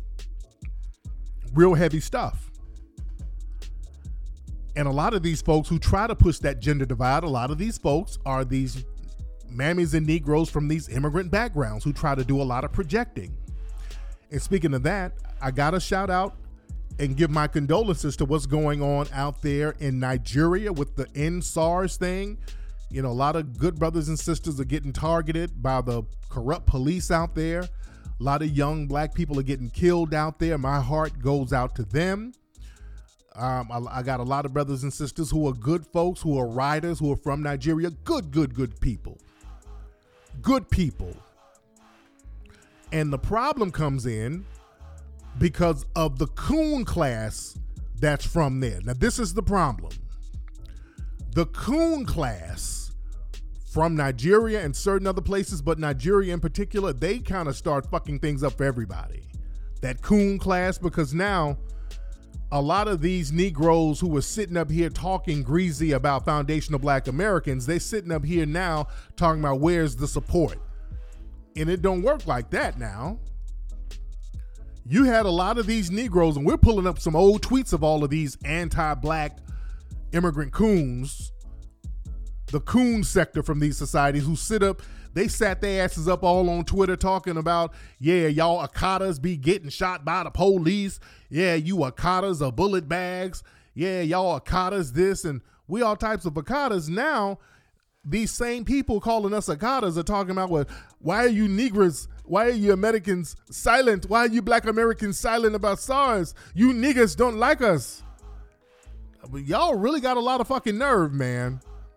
Real heavy stuff. And a lot of these folks who try to push that gender divide, a lot of these folks are these mammies and Negroes from these immigrant backgrounds who try to do a lot of projecting. And speaking of that, I got to shout out and give my condolences to what's going on out there in Nigeria with the NSARS thing. You know, a lot of good brothers and sisters are getting targeted by the corrupt police out there. A lot of young black people are getting killed out there. My heart goes out to them. I got a lot of brothers and sisters who are good folks, who are riders, who are from Nigeria. Good people. good people. And the problem comes in because of the coon class that's from there. Now, this is the problem. The coon class from Nigeria and certain other places, but Nigeria in particular, they kind of start fucking things up for everybody. That coon class, because now a lot of these Negroes who were sitting up here talking greasy about foundational Black Americans, they sitting up here now talking about where's the support. And it don't work like that now. You had a lot of these Negroes, and we're pulling up some old tweets of all of these anti-Black immigrant coons, the coon sector from these societies who sit up, they sat their asses up all on Twitter talking about, yeah, y'all Akatas be getting shot by the police. Yeah, you Akatas are bullet bags. Yeah, y'all Akatas this, and we all types of Akatas. Now, these same people calling us Akatas are talking about, well, why are you Negroes, why are you Americans silent? Why are you Black Americans silent about SARS? You niggas don't like us. But y'all really got a lot of fucking nerve, man.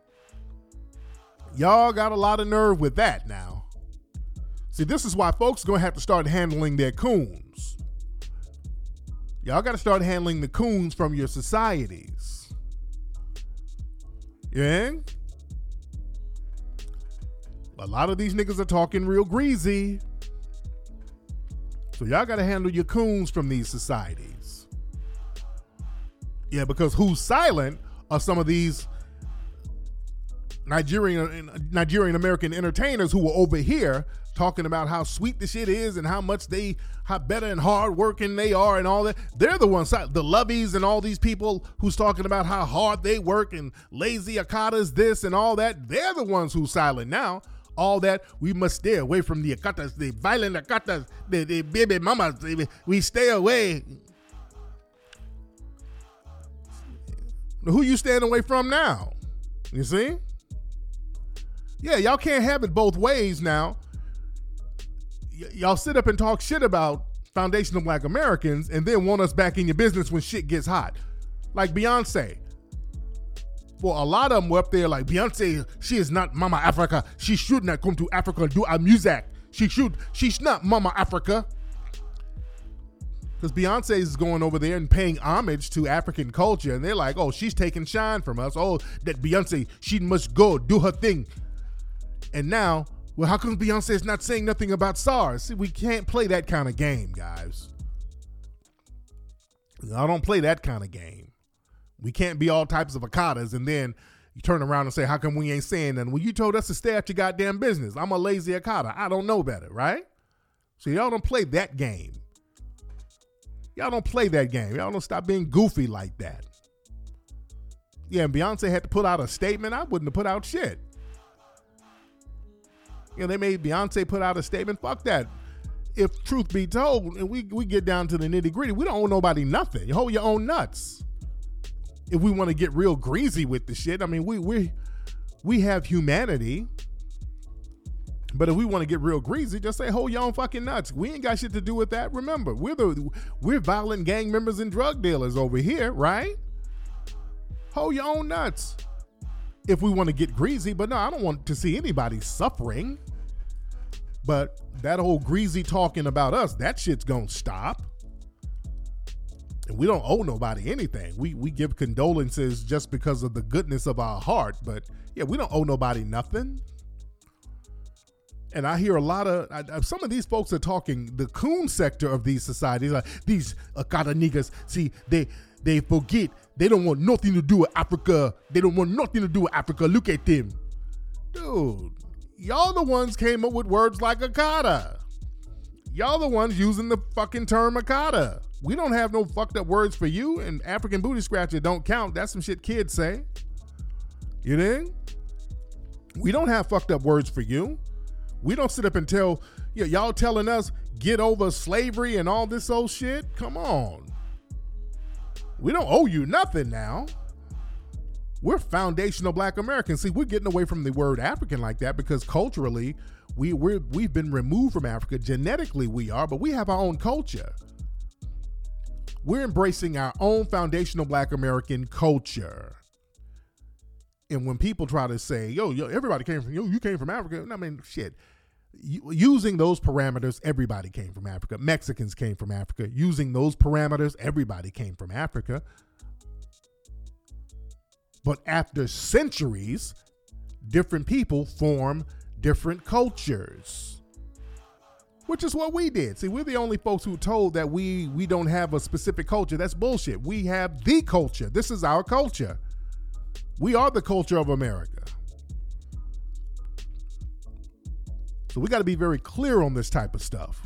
Y'all got a lot of nerve with that now. See, this is why folks are going to have to start handling their coons. Y'all got to start handling the coons from your societies. Yeah? A lot of these niggas are talking real greasy. So y'all got to handle your coons from these societies. Yeah, because who's silent are some of these Nigerian American entertainers who were over here talking about how sweet the shit is and how better and hard working they are and all that. They're the ones, the Loveys and all these people who's talking about how hard they work and lazy Akatas this and all that. They're the ones who's silent now. All that, we must stay away from the Akatas, the violent Akatas, the baby mamas. We stay away. Who you staying away from now? You see? Yeah, y'all can't have it both ways now. Y'all sit up and talk shit about foundational Black Americans and then want us back in your business when shit gets hot. Like Beyonce. For a lot of them were up there like, Beyonce, she is not Mama Africa. She should not come to Africa and do our music. She's not Mama Africa. Because Beyonce is going over there and paying homage to African culture. And they're like, oh, she's taking shine from us. Oh, that Beyonce, she must go do her thing. And now, well, how come Beyonce is not saying nothing about SARS? See, we can't play that kind of game, guys. I don't play that kind of game. We can't be all types of Akatas and then you turn around and say, how come we ain't saying nothing? Well, you told us to stay at your goddamn business. I'm a lazy Akata. I don't know better, right? So y'all don't play that game. Y'all don't play that game. Y'all don't stop being goofy like that. Yeah, and Beyonce had to put out a statement. I wouldn't have put out shit. You know, they made Beyonce put out a statement. Fuck that. If truth be told, and we get down to the nitty gritty, we don't owe nobody nothing. You hold your own nuts. If we want to get real greasy with the shit, I mean, we have humanity. But if we want to get real greasy, just say, hold your own fucking nuts. We ain't got shit to do with that. Remember, we're violent gang members and drug dealers over here, right? Hold your own nuts. If we want to get greasy, but no, I don't want to see anybody suffering. But that whole greasy talking about us, that shit's gonna stop. And we don't owe nobody anything. We give condolences just because of the goodness of our heart. But yeah, we don't owe nobody nothing. And I hear a lot of, some of these folks are talking, the coon sector of these societies, like these Akata niggas, see, they forget, they don't want nothing to do with Africa. They don't want nothing to do with Africa. Look at them. Dude, y'all the ones came up with words like Akata. Y'all the ones using the fucking term Akata. We don't have no fucked up words for you, and African booty scratcher don't count. That's some shit kids say. You dig? We don't have fucked up words for you. We don't sit up and tell, y'all telling us get over slavery and all this old shit. Come on. We don't owe you nothing now. We're foundational Black Americans. See, we're getting away from the word African like that because culturally we've been removed from Africa. Genetically we are, but we have our own culture. We're embracing our own foundational Black American culture. And when people try to say, yo, everybody came from, you came from Africa. I mean, shit. Using those parameters, everybody came from Africa. Mexicans came from Africa. Using those parameters, everybody came from Africa. But after centuries, different people form different cultures, which is what we did. See, we're the only folks who told that we don't have a specific culture. That's bullshit. We have the culture. This is our culture. We are the culture of America. So we got to be very clear on this type of stuff.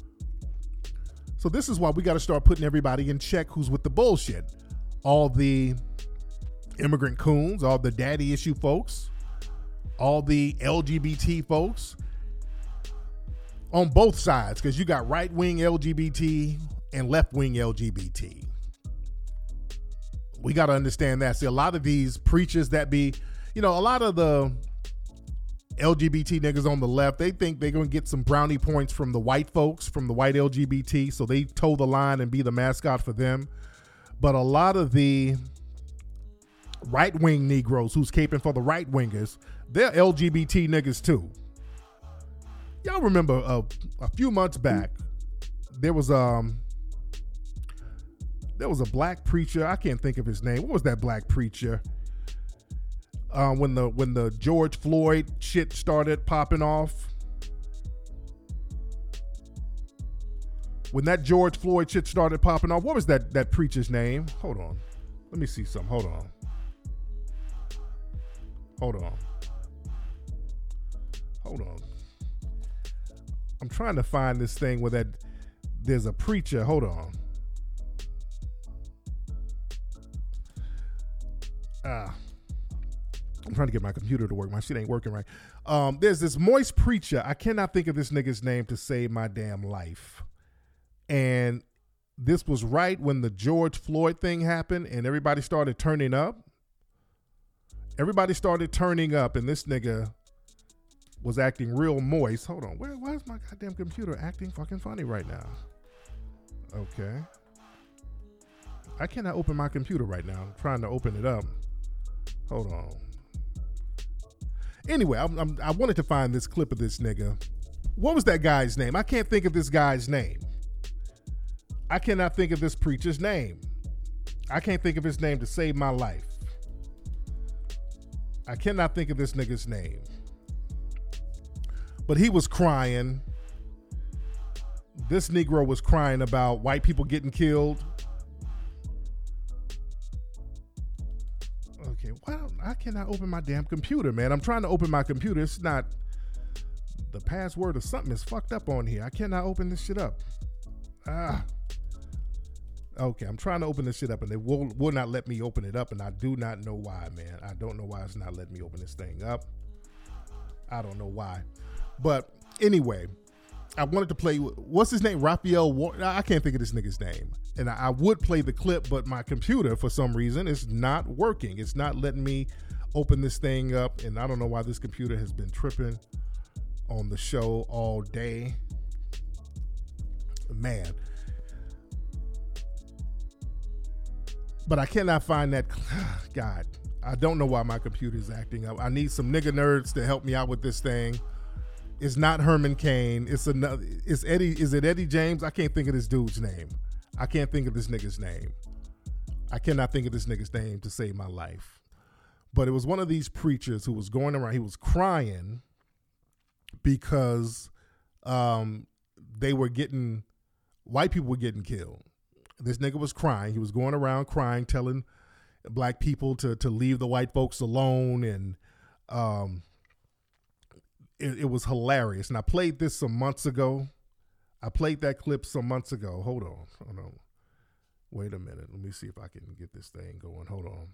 So this is why we got to start putting everybody in check who's with the bullshit. All the immigrant coons, all the daddy issue folks, all the LGBT folks on both sides, because you got right-wing LGBT and left-wing LGBT. We got to understand that. See, a lot of these preachers that be, a lot of the LGBT niggas on the left, they think they're going to get some brownie points from the white folks, from the white LGBT, so they toe the line and be the mascot for them. But a lot of the right-wing Negroes who's caping for the right-wingers, they're LGBT niggas too. Y'all remember a few months back, there was a black preacher. I can't think of his name. What was that black preacher? When the George Floyd shit started popping off. When that George Floyd shit started popping off, what was that preacher's name? Hold on. Let me see something. Hold on. I'm trying to find this thing where there's a preacher. Hold on. I'm trying to get my computer to work. My shit ain't working right. There's this moist preacher. I cannot think of this nigga's name to save my damn life. And this was right when the George Floyd thing happened and everybody started turning up. Everybody started turning up and this nigga was acting real moist. Hold on. Why is my goddamn computer acting fucking funny right now? Okay. I cannot open my computer right now. I'm trying to open it up. Hold on. Anyway, I wanted to find this clip of this nigga. What was that guy's name? I can't think of this guy's name. I cannot think of this preacher's name. I can't think of his name to save my life. I cannot think of this nigga's name. But he was crying. This Negro was crying about white people getting killed. Okay, well, I cannot open my damn computer, man. I'm trying to open my computer. It's not, the password or something is fucked up on here. I cannot open this shit up. Okay, I'm trying to open this shit up and it will not let me open it up, and I do not know why, man. I don't know why it's not letting me open this thing up. I don't know why. But anyway, I wanted to play, what's his name? Raphael I can't think of this nigga's name. And I would play the clip, but my computer, for some reason, is not working. It's not letting me open this thing up, and I don't know why this computer has been tripping on the show all day. Man. But I cannot find that. God, I don't know why my computer is acting up. I need some nigga nerds to help me out with this thing. It's not Herman Cain. It's Eddie. Is it Eddie James? I can't think of this dude's name. I can't think of this nigga's name. I cannot think of this nigga's name to save my life. But it was one of these preachers who was going around. He was crying because white people were getting killed. This nigga was crying. He was going around crying, telling black people to leave the white folks alone. And it was hilarious. And I played this some months ago. I played that clip some months ago. Hold on. Wait a minute. Let me see if I can get this thing going. Hold on.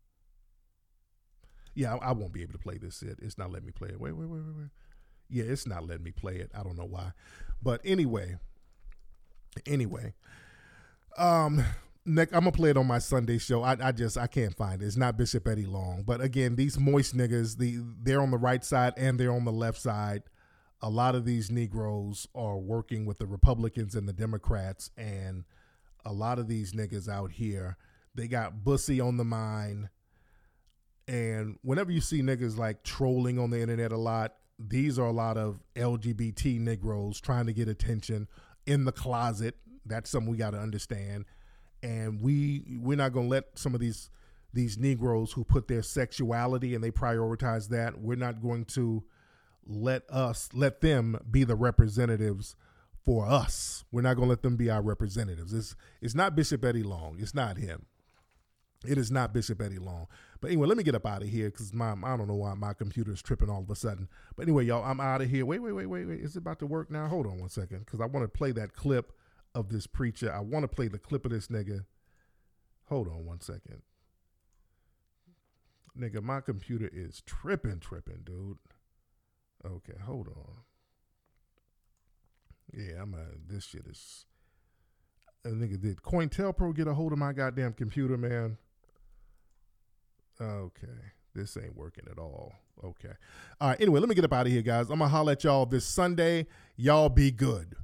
Yeah, I won't be able to play this. It's not letting me play it. Wait. Yeah, it's not letting me play it. I don't know why. But anyway. Nick, I'm gonna play it on my Sunday show. I can't find it. It's not Bishop Eddie Long. But again, these moist niggas, they're on the right side and they're on the left side. A lot of these Negroes are working with the Republicans and the Democrats, and a lot of these niggas out here, they got Bussy on the mind, And whenever you see niggas like trolling on the internet a lot, these are a lot of LGBT Negroes trying to get attention in the closet. That's something we got to understand. And we're not going to let some of these Negroes who put their sexuality and they prioritize that, we're not going to let them be the representatives for us. We're not going to let them be our representatives. It's not Bishop Eddie Long. It's not him. It is not Bishop Eddie Long. But anyway, let me get up out of here because I don't know why my computer is tripping all of a sudden. But anyway, y'all, I'm out of here. Wait. Is it about to work now? Hold on one second because I want to play that clip of this preacher. I want to play the clip of this nigga. Hold on one second. Nigga, my computer is tripping, dude. Okay, hold on. Yeah, this shit is... Nigga, did COINTELPRO get a hold of my goddamn computer, man? Okay, this ain't working at all. Okay. All right, anyway, let me get up out of here, guys. I'm going to holler at y'all this Sunday. Y'all be good.